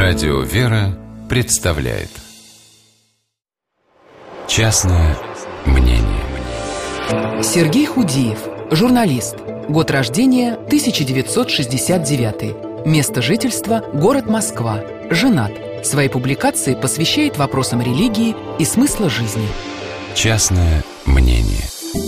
Радио «Вера» представляет «Частное мнение». Сергей Худиев, журналист. Год рождения 1969. Место жительства – город Москва. Женат. Свои публикации посвящает вопросам религии и смысла жизни. «Частное мнение».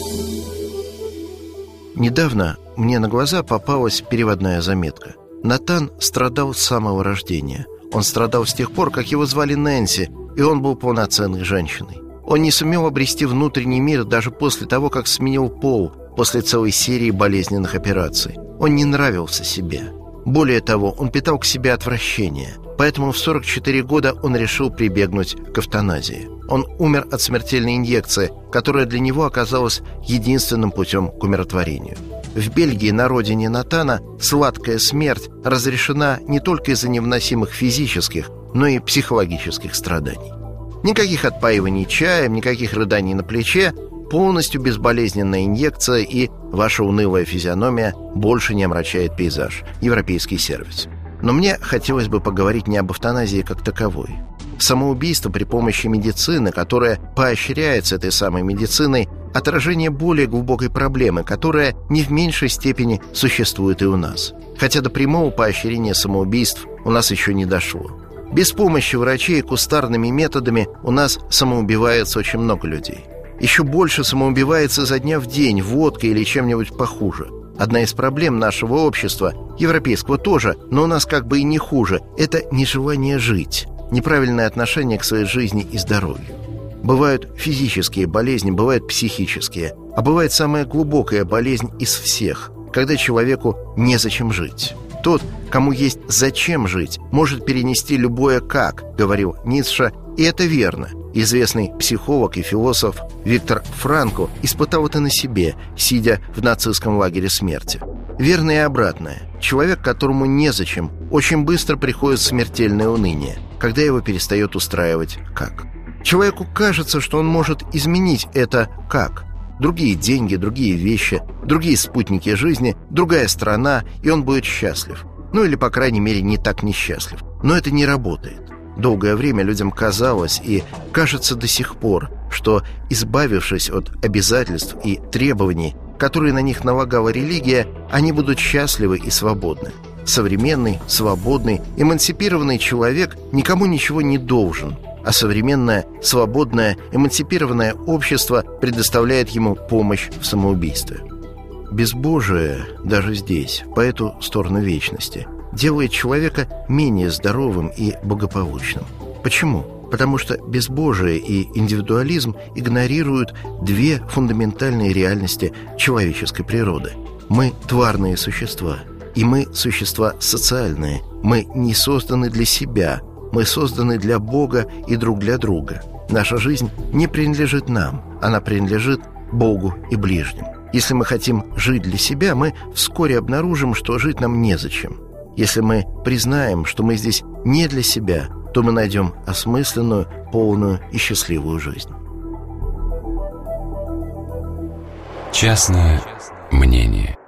Недавно мне на глаза попалась переводная заметка. Натан страдал с самого рождения. Он страдал с тех пор, как его звали Нэнси, и он был полноценной женщиной. Он не сумел обрести внутренний мир даже после того, как сменил пол, после целой серии болезненных операций. Он не нравился себе. Более того, он питал к себе отвращение. Поэтому в 44 года он решил прибегнуть к эвтаназии. Он умер от смертельной инъекции, которая для него оказалась единственным путем к умиротворению. В Бельгии, на родине Натана, сладкая смерть разрешена не только из-за невыносимых физических, но и психологических страданий. Никаких отпаиваний чаем, никаких рыданий на плече, полностью безболезненная инъекция, и ваша унылая физиономия больше не омрачает пейзаж. Европейский сервис. Но мне хотелось бы поговорить не об эвтаназии как таковой. Самоубийство при помощи медицины, которая поощряется этой самой медициной, отражение более глубокой проблемы, которая не в меньшей степени существует и у нас. Хотя до прямого поощрения самоубийств у нас еще не дошло. Без помощи врачей кустарными методами у нас самоубивается очень много людей. Еще больше самоубивается изо дня в день водкой или чем-нибудь похуже. Одна из проблем нашего общества, европейского тоже, но у нас как бы и не хуже, это нежелание жить, неправильное отношение к своей жизни и здоровью. Бывают физические болезни, бывают психические, а бывает самая глубокая болезнь из всех, когда человеку незачем жить. Тот, кому есть зачем жить, может перенести любое «как», говорил Ницше, и это верно. Известный психолог и философ Виктор Франкл испытал это на себе, сидя в нацистском лагере смерти. Верно и обратное. Человек, которому незачем, очень быстро приходит смертельное уныние, когда его перестает устраивать «как». Человеку кажется, что он может изменить это «как». Другие деньги, другие вещи, другие спутники жизни, другая страна, и он будет счастлив. Ну или, по крайней мере, не так несчастлив. Но это не работает. Долгое время людям казалось, и кажется до сих пор, что, избавившись от обязательств и требований, которые на них налагала религия, они будут счастливы и свободны. Современный, свободный, эмансипированный человек никому ничего не должен, а современное, свободное, эмансипированное общество предоставляет ему помощь в самоубийстве. Безбожие даже здесь, по эту сторону вечности, делает человека менее здоровым и благополучным. Почему? Потому что безбожие и индивидуализм игнорируют две фундаментальные реальности человеческой природы. Мы тварные существа, и мы существа социальные. Мы не созданы для себя, мы созданы для Бога и друг для друга. Наша жизнь не принадлежит нам, она принадлежит Богу и ближним. Если мы хотим жить для себя, мы вскоре обнаружим, что жить нам незачем. Если мы признаем, что мы здесь не для себя, то мы найдем осмысленную, полную и счастливую жизнь. Частное мнение.